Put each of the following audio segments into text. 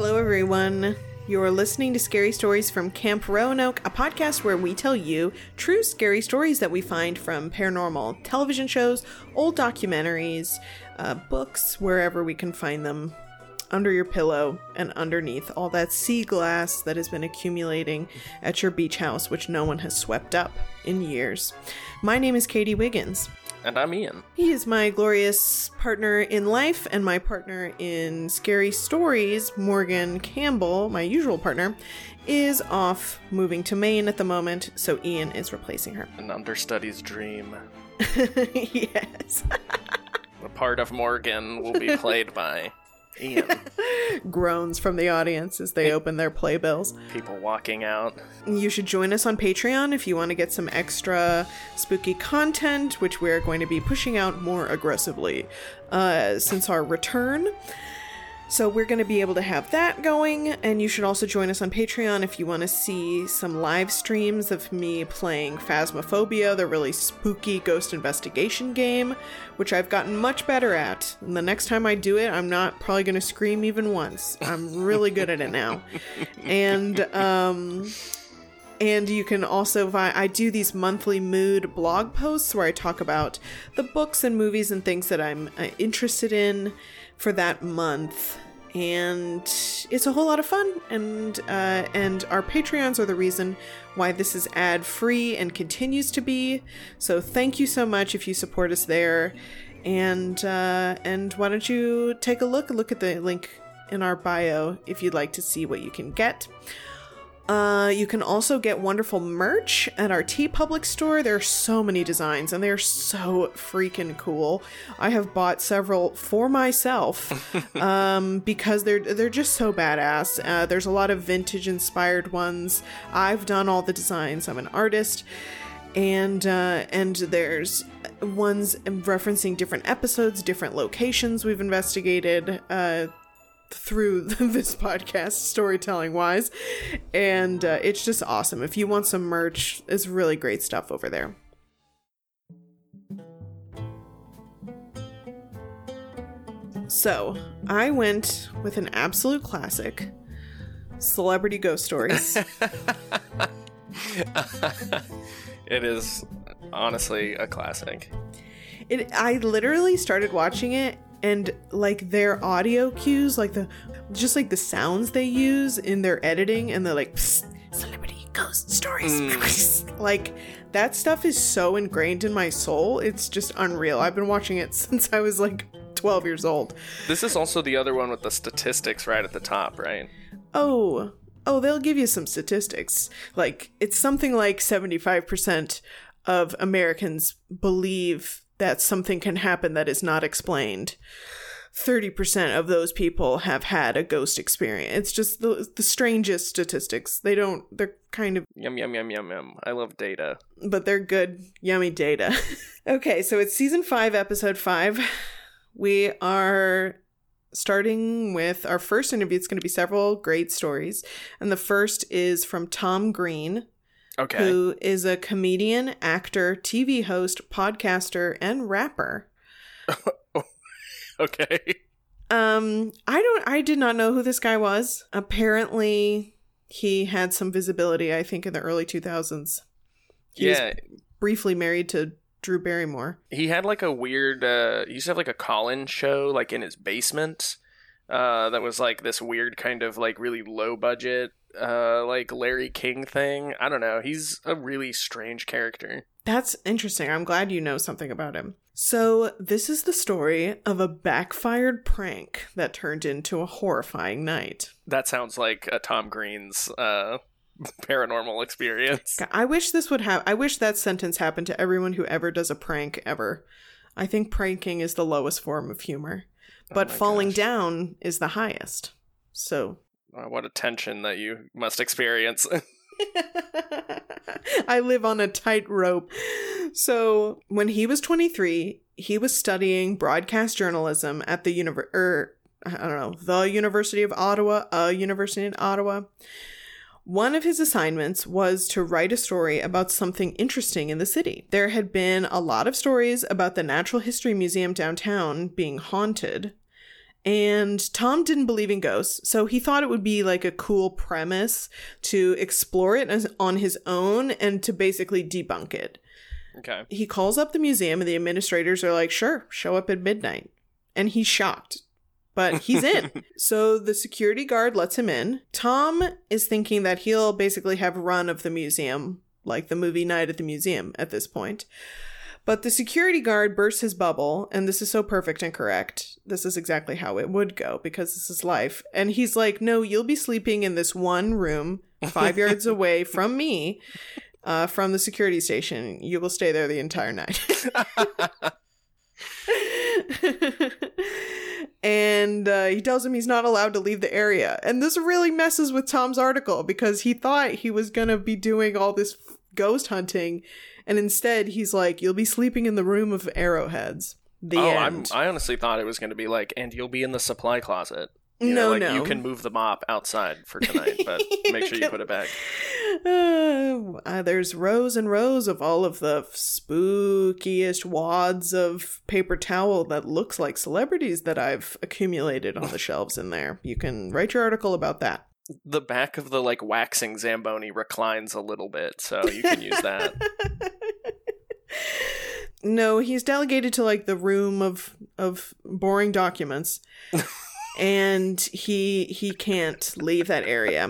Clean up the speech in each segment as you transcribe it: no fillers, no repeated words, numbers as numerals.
Hello, everyone. You're listening to Scary Stories from Camp Roanoke, a podcast where we tell you true scary stories that we find from paranormal television shows, old documentaries, books, wherever we can find them, under your pillow and underneath all that sea glass that has been accumulating at your beach house, which no one has swept up in years. My name is Katie Wiggins. And I'm Ian. He is my glorious partner in life and my partner in scary stories. Morgan Campbell, my usual partner, is off moving to Maine at the moment, so Ian is replacing her. An understudy's dream. Yes. The part of Morgan will be played by Ian. Groans from the audience as they open their playbills. People walking out. You should join us on Patreon if you want to get some extra spooky content, which we're going to be pushing out more aggressively since our return. So we're going to be able to have that going, and you should also join us on Patreon if you want to see some live streams of me playing Phasmophobia, the really spooky ghost investigation game, which I've gotten much better at. And the next time I do it, I'm not probably going to scream even once. I'm really good at it now. And you can also, I do these monthly mood blog posts where I talk about the books and movies and things that I'm interested in for that month, and it's a whole lot of fun, and our Patreons are the reason why this is ad-free and continues to be, so thank you so much if you support us there, and why don't you take a look at the link in our bio if you'd like to see what you can get. You can also get wonderful merch at our TeePublic store. There are so many designs and they're so freaking cool. I have bought several for myself because they're just so badass. There's a lot of vintage inspired ones. I've done all the designs. I'm an artist. And there's ones referencing different episodes, different locations we've investigated, through this podcast, storytelling wise, and it's just awesome. If you want some merch, it's really great stuff over there. So I went with an absolute classic, Celebrity Ghost Stories. It is honestly a classic. I literally started watching it, and like their audio cues, like the sounds they use in their editing, and they're like, Celebrity Ghost Stories. Like that stuff is so ingrained in my soul. It's just unreal. I've been watching it since I was like 12 years old. This is also the other one with the statistics right at the top, right? Oh, they'll give you some statistics. Like it's something like 75% of Americans believe that something can happen that is not explained. 30% of those people have had a ghost experience. It's just the strangest statistics. They're kind of... Yum, yum, yum, yum, yum. I love data. But they're good, yummy data. Okay, so it's season 5, episode 5. We are starting with our first interview. It's going to be several great stories. And the first is from Tom Green. Okay. Who is a comedian, actor, TV host, podcaster, and rapper. Okay. I did not know who this guy was. Apparently, he had some visibility, I think, in the early 2000s. He was briefly married to Drew Barrymore. He had like a weird, he used to have like a call-in show like in his basement that was like this weird kind of like really low budget like Larry King thing. I don't know. He's a really strange character. That's interesting. I'm glad you know something about him. So this is the story of a backfired prank that turned into a horrifying night. That sounds like a Tom Green's paranormal experience. I wish this would have. I wish that sentence happened to everyone who ever does a prank ever. I think pranking is the lowest form of humor, but falling down is the highest. So. What a tension that you must experience. I live on a tightrope. So when he was 23, he was studying broadcast journalism at the University of Ottawa, a university in Ottawa. One of his assignments was to write a story about something interesting in the city. There had been a lot of stories about the Natural History Museum downtown being haunted. And Tom didn't believe in ghosts, so he thought it would be like a cool premise to explore it on his own and to basically debunk it. Okay. He calls up the museum and the administrators are like, sure, show up at midnight. And he's shocked, but he's in. So the security guard lets him in. Tom is thinking that he'll basically have run of the museum, like the movie Night at the Museum at this point. But the security guard bursts his bubble, and this is so perfect and correct. This is exactly how it would go, because this is life. And he's like, no, you'll be sleeping in this one room 5 yards away from me, from the security station. You will stay there the entire night. And he tells him he's not allowed to leave the area. And this really messes with Tom's article, because he thought he was going to be doing all this ghost hunting. And instead, he's like, you'll be sleeping in the room of arrowheads. The end. I honestly thought it was going to be like, and you'll be in the supply closet. No. You can move the mop outside for tonight, but make sure you put it back. There's rows and rows of all of the spookiest wads of paper towel that looks like celebrities that I've accumulated on the shelves in there. You can write your article about that. The back of the waxing Zamboni reclines a little bit, so you can use that. No, he's delegated to the room of boring documents. And he can't leave that area.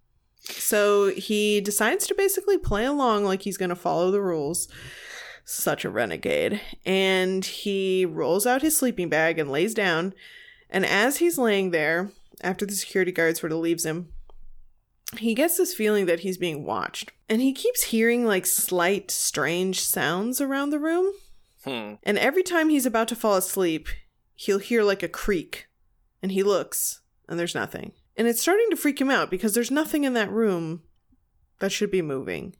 So he decides to basically play along like he's going to follow the rules. Such a renegade. And he rolls out his sleeping bag and lays down. And as he's laying there, after the security guard sort of leaves him, he gets this feeling that he's being watched. And he keeps hearing slight, strange sounds around the room. And every time he's about to fall asleep, he'll hear a creak. And he looks, and there's nothing. And it's starting to freak him out because there's nothing in that room that should be moving.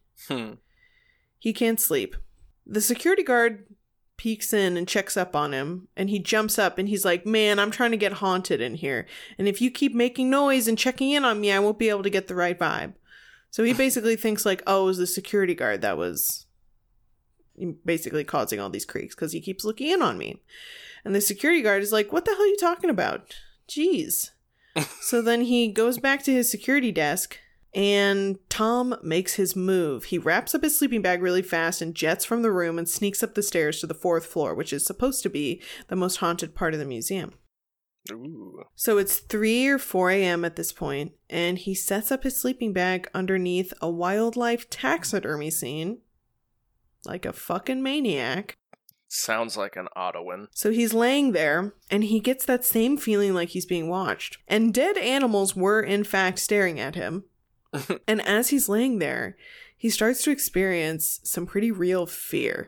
He can't sleep. The security guard peeks in and checks up on him, and he jumps up and he's like, man, I'm trying to get haunted in here. And if you keep making noise and checking in on me, I won't be able to get the right vibe. So he basically thinks oh, it was the security guard that was basically causing all these creaks because he keeps looking in on me. And the security guard is like, what the hell are you talking about? Jeez. So then he goes back to his security desk and Tom makes his move. He wraps up his sleeping bag really fast and jets from the room and sneaks up the stairs to the 4th floor, which is supposed to be the most haunted part of the museum. Ooh. So it's 3 or 4 a.m. at this point, and he sets up his sleeping bag underneath a wildlife taxidermy scene like a fucking maniac. Sounds like an Ottawan. So he's laying there, and he gets that same feeling like he's being watched. And dead animals were, in fact, staring at him. And as he's laying there, he starts to experience some pretty real fear.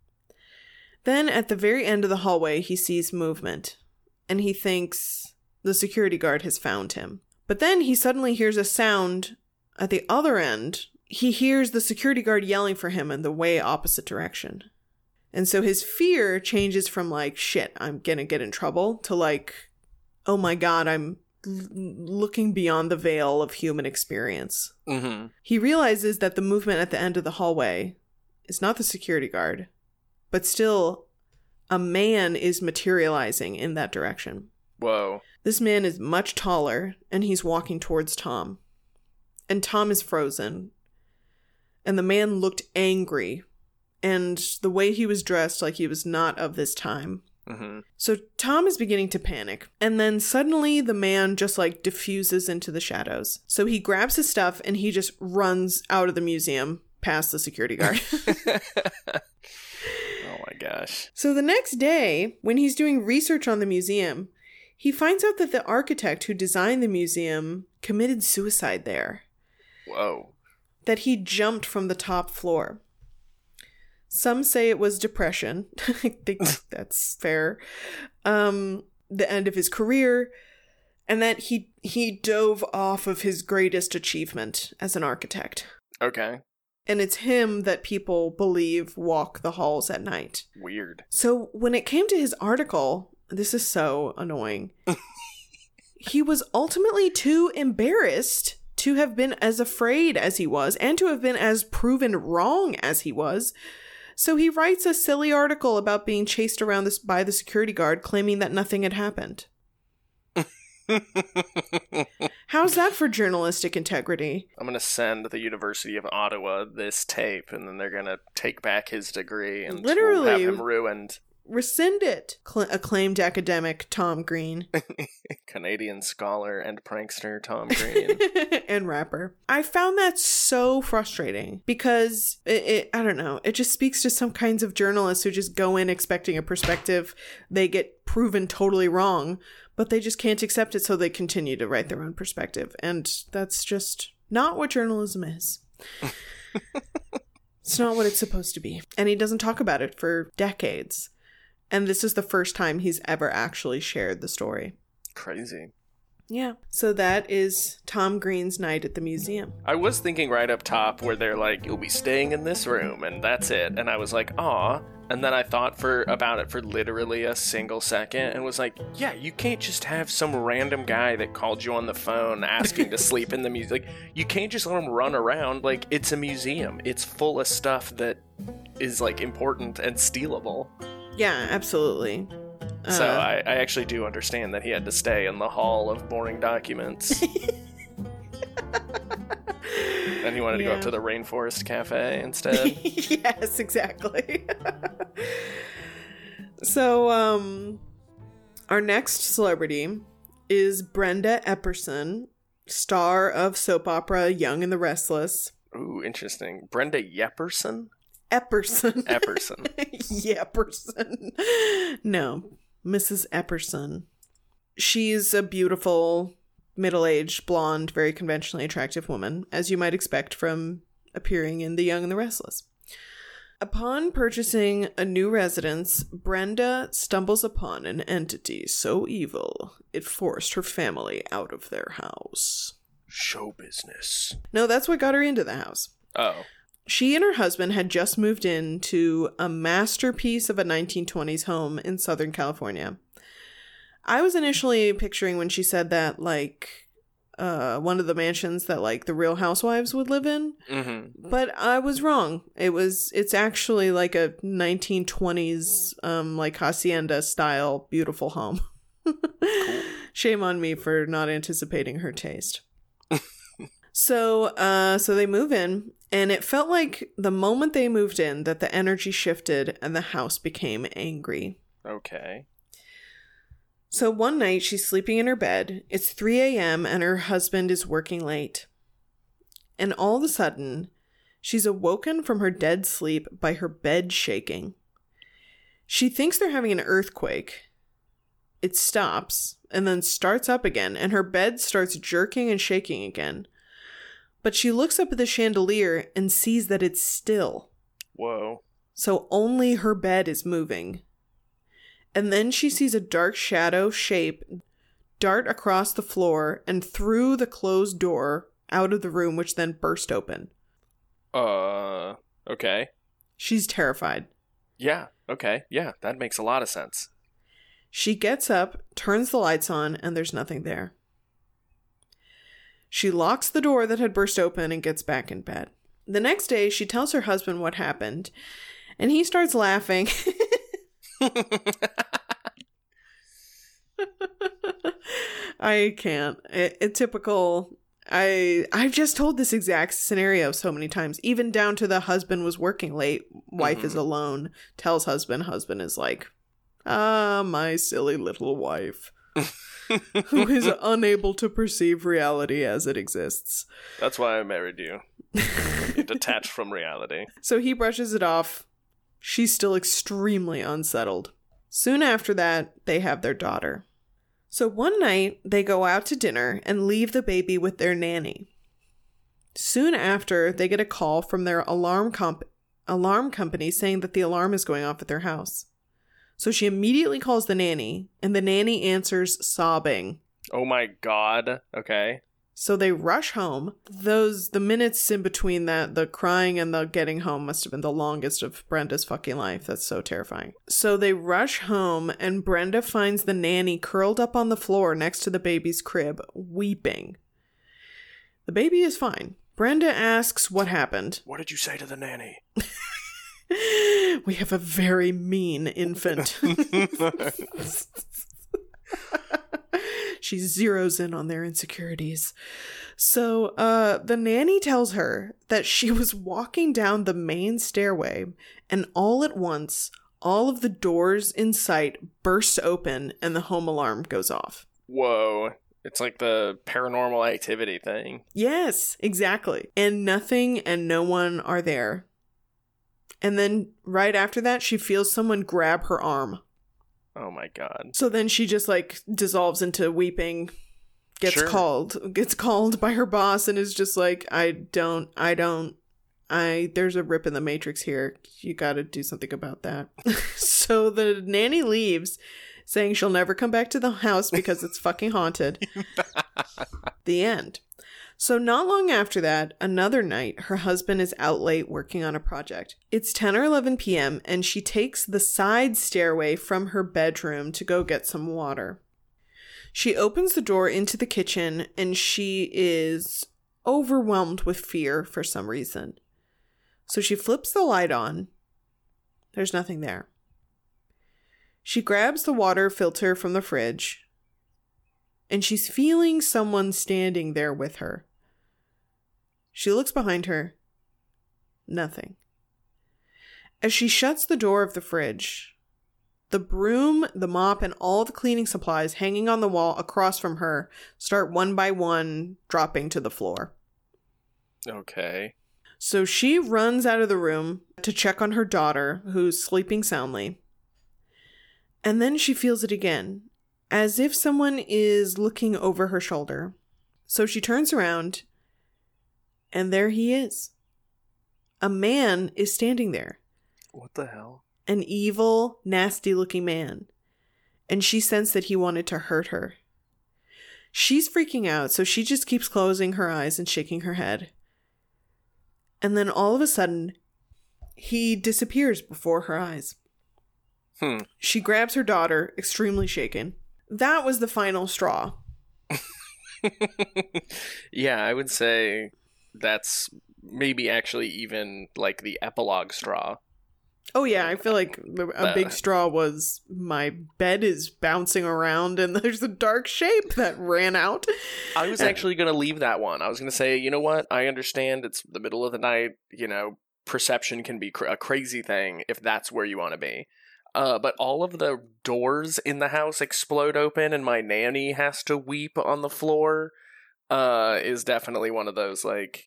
Then, at the very end of the hallway, he sees movement. And he thinks the security guard has found him. But then he suddenly hears a sound at the other end. He hears the security guard yelling for him in the way opposite direction. And so his fear changes from shit, I'm gonna get in trouble, to oh my god, I'm looking beyond the veil of human experience. Mm-hmm. He realizes that the movement at the end of the hallway is not the security guard, but still a man is materializing in that direction. Whoa. This man is much taller, and he's walking towards Tom. And Tom is frozen. And the man looked angry. And the way he was dressed, he was not of this time. Mm-hmm. So Tom is beginning to panic. And then suddenly the man just diffuses into the shadows. So he grabs his stuff and he just runs out of the museum past the security guard. Oh my gosh. So the next day, when he's doing research on the museum, he finds out that the architect who designed the museum committed suicide there. Whoa. That he jumped from the top floor. Some say it was depression. I think that's fair. The end of his career. And that he dove off of his greatest achievement as an architect. Okay. And it's him that people believe walk the halls at night. Weird. So when it came to his article, this is so annoying. He was ultimately too embarrassed to have been as afraid as he was and to have been as proven wrong as he was. So he writes a silly article about being chased around by the security guard, claiming that nothing had happened. How's that for journalistic integrity? I'm going to send the University of Ottawa this tape, and then they're going to take back his degree and Literally have him ruined. Rescind it. Acclaimed academic Tom Green. Canadian scholar and prankster Tom Green. And rapper. I found that so frustrating because I don't know, it just speaks to some kinds of journalists who just go in expecting a perspective. They get proven totally wrong, but they just can't accept it, so they continue to write their own perspective. And that's just not what journalism is. It's not what it's supposed to be. And he doesn't talk about it for decades. And this is the first time he's ever actually shared the story. Crazy. Yeah. So that is Tom Green's night at the museum. I was thinking right up top where they're like, you'll be staying in this room, and that's it. And I was like, aw. And then I thought about it for literally a single second and was like, yeah, you can't just have some random guy that called you on the phone asking to sleep in the museum. Like, you can't just let him run around. Like, it's a museum. It's full of stuff that is, like, important and stealable. Yeah, absolutely. So I actually do understand that he had to stay in the hall of boring documents. And he wanted to go up to the Rainforest Cafe instead. Yes, exactly. So, our next celebrity is Brenda Epperson, star of soap opera Young and the Restless. Ooh, interesting. Brenda Yepperson? Epperson. Epperson. Yepperson. No, Mrs. Epperson. She's a beautiful, middle-aged, blonde, very conventionally attractive woman, as you might expect from appearing in The Young and the Restless. Upon purchasing a new residence, Brenda stumbles upon an entity so evil it forced her family out of their house. Show business. No, that's what got her into the house. Oh. She and her husband had just moved into a masterpiece of a 1920s home in Southern California. I was initially picturing when she said that, like, one of the mansions that, like, the Real Housewives would live in. Mm-hmm. But I was wrong. It's actually like a 1920s, like, hacienda style beautiful home. Cool. Shame on me for not anticipating her taste. So they move in, and it felt like the moment they moved in that the energy shifted and the house became angry. Okay. So one night she's sleeping in her bed. It's 3 a.m. and her husband is working late. And all of a sudden, she's awoken from her dead sleep by her bed shaking. She thinks they're having an earthquake. It stops and then starts up again, and her bed starts jerking and shaking again. But she looks up at the chandelier and sees that it's still. Whoa. So only her bed is moving. And then she sees a dark shadow shape dart across the floor and through the closed door out of the room, which then burst open. Okay. She's terrified. Yeah, okay. Yeah, that makes a lot of sense. She gets up, turns the lights on, and there's nothing there. She locks the door that had burst open and gets back in bed. The next day, she tells her husband what happened, and he starts laughing. I can't. Typical. I've just told this exact scenario so many times, even down to the husband was working late, wife is alone, tells husband is like, my silly little wife. Who is unable to perceive reality as it exists. That's why I married you. You're detached from reality. So he brushes it off. She's still extremely unsettled. Soon after that, they have their daughter. So one night, they go out to dinner and leave the baby with their nanny. Soon after, they get a call from their alarm company saying that the alarm is going off at their house. So she immediately calls the nanny, and the nanny answers sobbing. Oh my god. Okay. So they rush home. The minutes in between that, the crying and the getting home must have been the longest of Brenda's fucking life. That's so terrifying. So they rush home, and Brenda finds the nanny curled up on the floor next to the baby's crib, weeping. The baby is fine. Brenda asks what happened. What did you say to the nanny? We have a very She zeroes in on their insecurities. So the nanny tells her that she was walking down the main stairway, and all at once, all of the doors in sight burst open and the home alarm goes off. Whoa. It's like the Paranormal Activity thing. Yes, exactly. And nothing and no one are there. And then right after that, she feels someone grab her arm. Oh my God. So then she just like dissolves into weeping, gets called by her boss, and is just like, there's a rip in the matrix here. You got to do something about that. So the nanny leaves, saying she'll never come back to the house because it's fucking haunted. The end. So not long after that, another night, her husband is out late working on a project. It's 10 or 11 p.m. and she takes the side stairway from her bedroom to go get some water. She opens the door into the kitchen and she is overwhelmed with fear for some reason. So she flips the light on. There's nothing there. She grabs the water filter from the fridge and she's feeling someone standing there with her. She looks behind her. Nothing. As she shuts the door of the fridge, the broom, the mop, and all the cleaning supplies hanging on the wall across from her start one by one dropping to the floor. Okay. So she runs out of the room to check on her daughter, who's sleeping soundly. And then she feels it again, as if someone is looking over her shoulder. So she turns around, and there he is. A man is standing there. What the hell? An evil, nasty-looking man. And she sensed that he wanted to hurt her. She's freaking out, so she just keeps closing her eyes and shaking her head. And then all of a sudden, he disappears before her eyes. She grabs her daughter, extremely shaken. That was the final straw. Yeah, I would say that's maybe actually even like the epilogue straw. Oh yeah, I feel like a big straw was my bed is bouncing around and there's a dark shape that ran out. I was actually going to leave that one. I was going to say, you know what? I understand it's the middle of the night. Perception can be a crazy thing if that's where you want to be. But all of the doors in the house explode open and my nanny has to weep on the floor is definitely one of those like,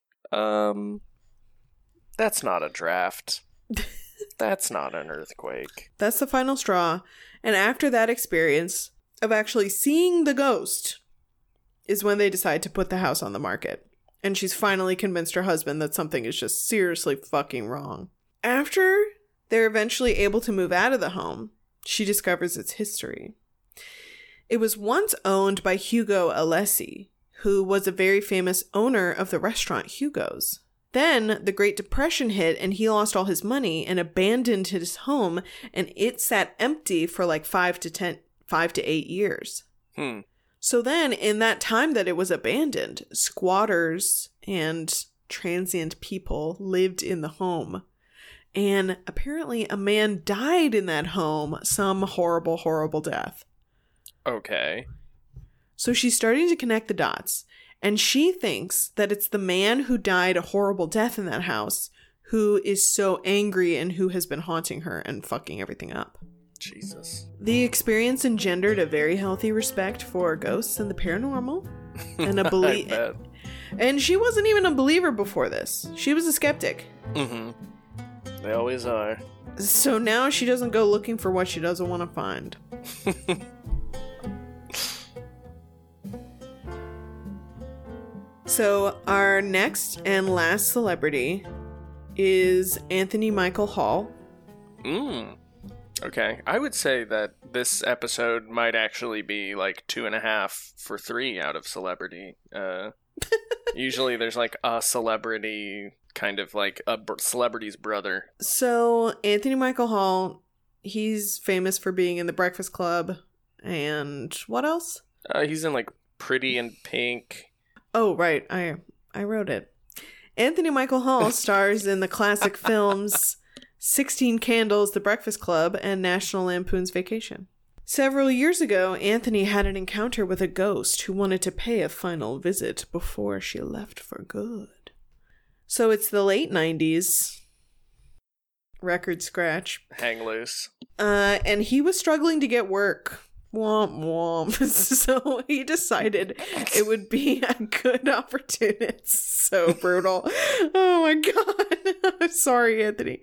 that's not a draft. That's not an earthquake. That's the final straw. And after that experience of actually seeing the ghost is when they decide to put the house on the market. And she's finally convinced her husband that something is just seriously fucking wrong. After they're eventually able to move out of the home, she discovers its history. It was once owned by Hugo Alessi, who was a very famous owner of the restaurant Hugo's. Then the Great Depression hit and he lost all his money and abandoned his home, and it sat empty for like 5 to 8 years. So then in that time that it was abandoned, squatters and transient people lived in the home. And apparently a man died in that home, some horrible, horrible death. Okay. So she's starting to connect the dots. And she thinks that it's the man who died a horrible death in that house who is so angry and who has been haunting her and fucking everything up. Jesus. The experience engendered a very healthy respect for ghosts and the paranormal. And a belief. And she wasn't even a believer before this. She was a skeptic. Mm-hmm. They always are. So now she doesn't go looking for what she doesn't want to find. So our next and last celebrity is Anthony Michael Hall. Okay. I would say that this episode might actually be like 2.5 for 3 out of celebrity. Usually there's like a celebrity, kind of like a celebrity's brother. So Anthony Michael Hall, he's famous for being in The Breakfast Club. And what else? He's in like Pretty in Pink. Oh, right. I wrote it. Anthony Michael Hall stars in the classic films 16 Candles, The Breakfast Club, and National Lampoon's Vacation. Several years ago, Anthony had an encounter with a ghost who wanted to pay a final visit before she left for good. So it's the late 90s. Record scratch. Hang loose. And he was struggling to get work. Womp womp. So he decided it would be a good opportunity. It's so brutal. Oh my god. I'm sorry, Anthony.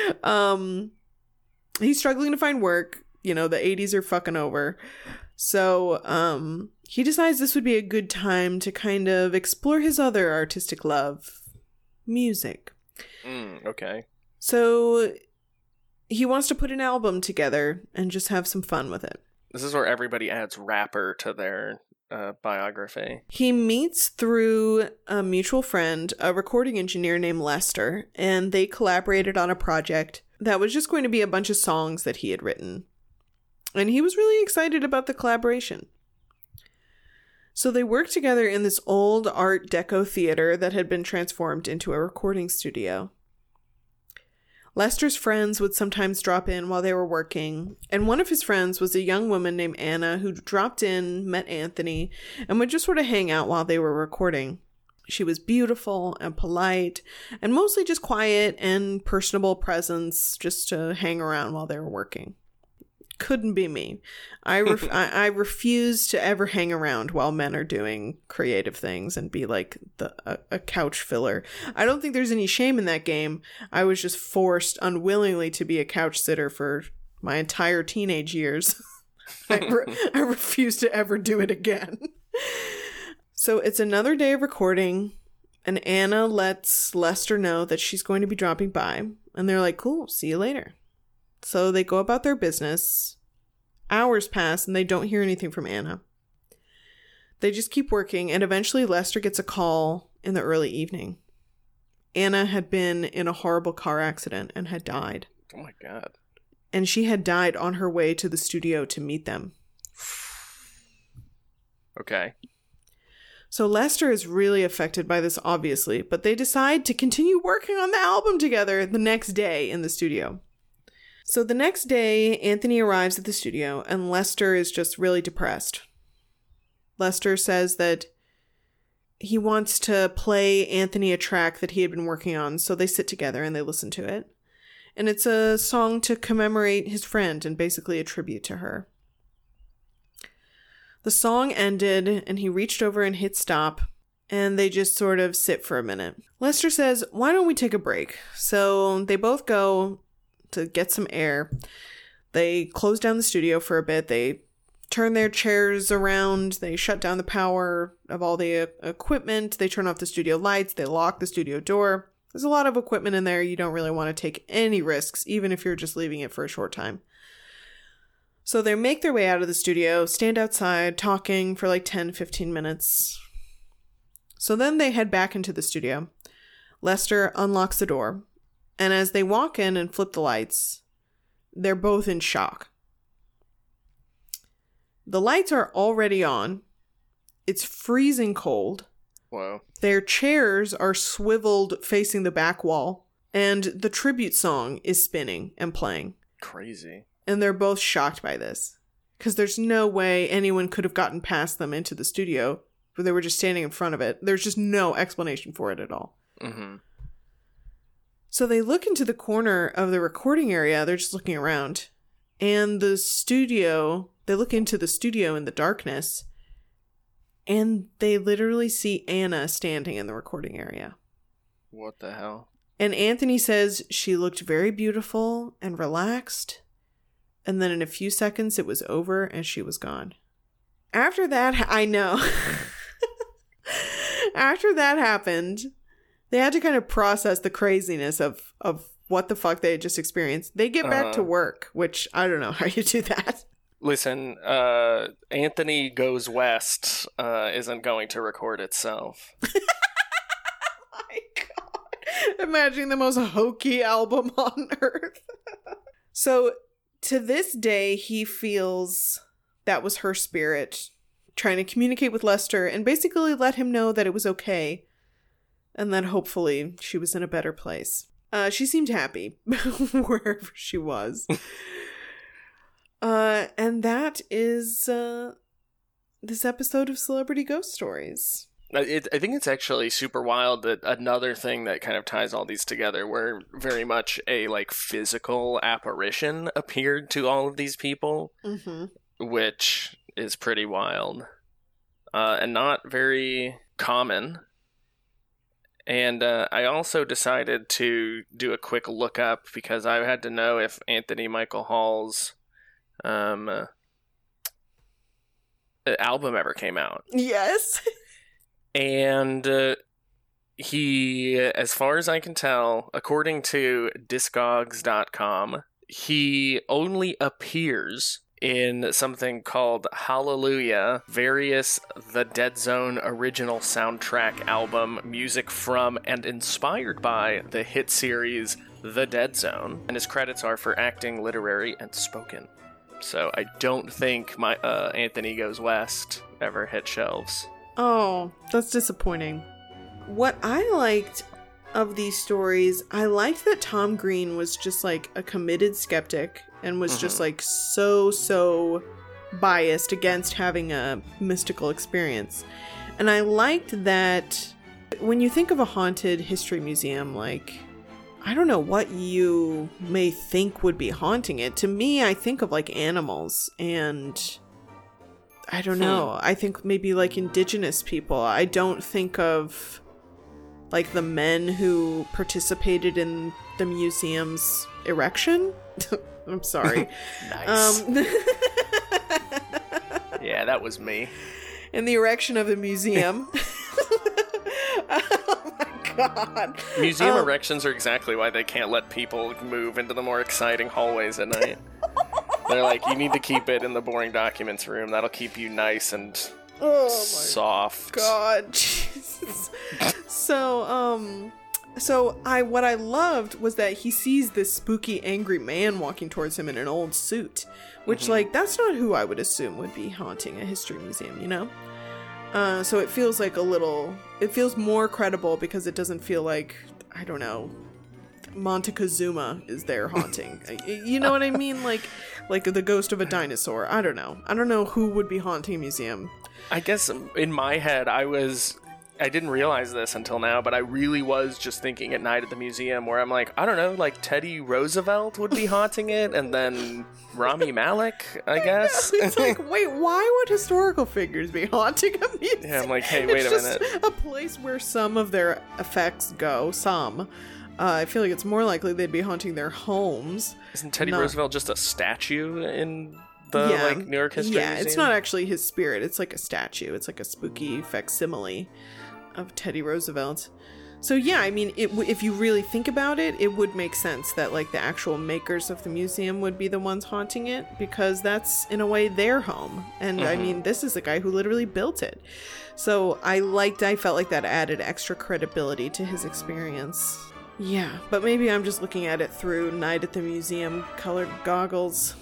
He's struggling to find work. You know, the 80s are fucking over. So he decides this would be a good time to kind of explore his other artistic love, music. Okay. So he wants to put an album together and just have some fun with it. This is where everybody adds rapper to their biography. He meets through a mutual friend, a recording engineer named Lester, and they collaborated on a project that was just going to be a bunch of songs that he had written. And he was really excited about the collaboration. So they worked together in this old Art Deco theater that had been transformed into a recording studio. Lester's friends would sometimes drop in while they were working, and one of his friends was a young woman named Anna who dropped in, met Anthony, and would just sort of hang out while they were recording. She was beautiful and polite, and mostly just quiet and personable presence just to hang around while they were working. Couldn't be me. I refuse to ever hang around while men are doing creative things and be like a couch filler. I don't think there's any shame in that game. I was just forced unwillingly to be a couch sitter for my entire teenage years. I refuse to ever do it again. So it's another day of recording, and Anna lets Lester know that she's going to be dropping by, and they're like, cool, see you later. So they go about their business. Hours pass and they don't hear anything from Anna. They just keep working, and eventually Lester gets a call in the early evening. Anna had been in a horrible car accident and had died. Oh my god. And she had died on her way to the studio to meet them. Okay. So Lester is really affected by this, obviously, but they decide to continue working on the album together the next day in the studio. So the next day, Anthony arrives at the studio, and Lester is just really depressed. Lester says that he wants to play Anthony a track that he had been working on, so they sit together and they listen to it. And it's a song to commemorate his friend and basically a tribute to her. The song ended, and he reached over and hit stop, and they just sort of sit for a minute. Lester says, why don't we take a break? So they both go to get some air. They close down the studio for a bit. They turn their chairs around. They shut down the power of all the equipment. They turn off the studio lights. They lock the studio door. There's a lot of equipment in there. You don't really want to take any risks, even if you're just leaving it for a short time. So they make their way out of the studio, stand outside, talking for like 10, 15 minutes. So then they head back into the studio. Lester unlocks the door. And as they walk in and flip the lights, they're both in shock. The lights are already on. It's freezing cold. Wow. Their chairs are swiveled facing the back wall. And the tribute song is spinning and playing. Crazy. And they're both shocked by this. Because there's no way anyone could have gotten past them into the studio. But they were just standing in front of it. There's just no explanation for it at all. Mm-hmm. So they look into the corner of the recording area. They're just looking around. And the studio, they look into the studio in the darkness. And they literally see Anna standing in the recording area. What the hell? And Anthony says she looked very beautiful and relaxed. And then in a few seconds, it was over and she was gone. After that, I know. After that happened, they had to kind of process the craziness of what the fuck they had just experienced. They get back to work, which I don't know how you do that. Listen, Anthony Goes West isn't going to record itself. My God. Imagining the most hokey album on earth. So to this day, he feels that was her spirit trying to communicate with Lester and basically let him know that it was okay. And that hopefully she was in a better place. She seemed happy wherever she was. And that is this episode of Celebrity Ghost Stories. I think it's actually super wild that another thing that kind of ties all these together, where very much a like physical apparition appeared to all of these people, which is pretty wild and not very common. And I also decided to do a quick look up because I had to know if Anthony Michael Hall's album ever came out. Yes. And he, as far as I can tell, according to Discogs.com, he only appears in something called Hallelujah, various The Dead Zone original soundtrack album, music from and inspired by the hit series The Dead Zone, and his credits are for acting, literary, and spoken. So I don't think my Anthony Goes West ever hit shelves. Oh, that's disappointing. What I liked of these stories, I liked that Tom Green was just like a committed skeptic and was just like so biased against having a mystical experience. And I liked that when you think of a haunted history museum, like, I don't know what you may think would be haunting it. To me, I think of like animals and I don't know. I think maybe like indigenous people. I don't think of like the men who participated in the museum's erection. I'm sorry. Nice. Yeah, that was me. In the erection of the museum. Oh my god. Museum erections are exactly why they can't let people move into the more exciting hallways at night. They're like, you need to keep it in the boring documents room. That'll keep you nice and soft. God, Jesus. So what I loved was that he sees this spooky, angry man walking towards him in an old suit, which like that's not who I would assume would be haunting a history museum, you know? So it feels like it feels more credible because it doesn't feel like, I don't know, Montezuma is there haunting. You know what I mean? Like the ghost of a dinosaur. I don't know who would be haunting a museum. I guess in my head, I didn't realize this until now, but I really was just thinking at night at the museum where I'm like, I don't know, like Teddy Roosevelt would be haunting it, and then Rami Malek, I guess. It's like, wait, why would historical figures be haunting a museum? Yeah, I'm like, hey, wait a minute. It's just a place where some of their effects go, some. I feel like it's more likely they'd be haunting their homes. Isn't Teddy Roosevelt just a statue in the New York History Museum? Yeah, it's not actually his spirit. It's like a statue. It's like a spooky facsimile of Teddy Roosevelt. So yeah, I mean, if you really think about it, it would make sense that like the actual makers of the museum would be the ones haunting it, because that's in a way their home. And I mean, this is the guy who literally built it. So I felt like that added extra credibility to his experience. Yeah, but maybe I'm just looking at it through Night at the Museum colored goggles.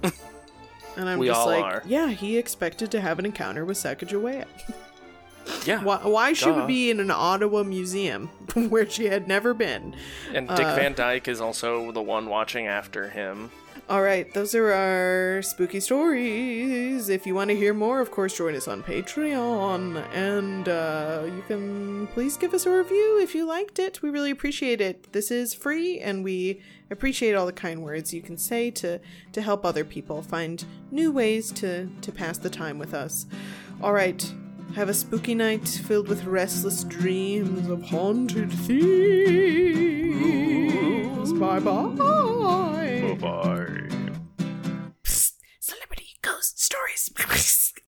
And I'm just like, yeah, he expected to have an encounter with Sacagawea. Yeah. Why she would be in an Ottawa museum where she had never been. And Dick Van Dyke is also the one watching after him. All right, those are our spooky stories. If you want to hear more, of course, join us on Patreon. And you can please give us a review if you liked it. We really appreciate it. This is free, and we appreciate all the kind words you can say to help other people find new ways to pass the time with us. All right, have a spooky night filled with restless dreams of haunted thieves. Bye-bye. Bye-bye.